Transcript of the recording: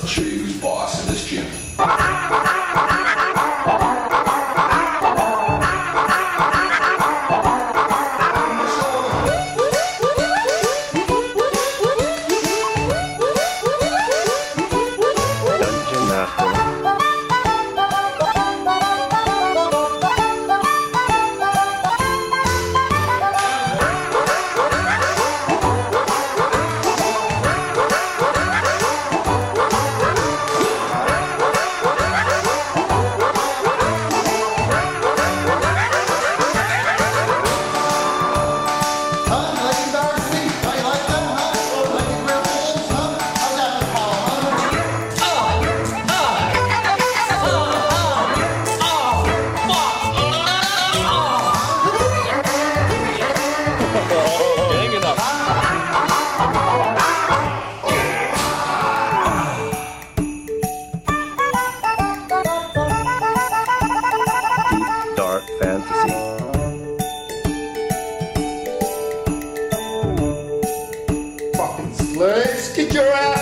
I'll show you who's boss in this gym. Fantasy. Fucking slaves, get your ass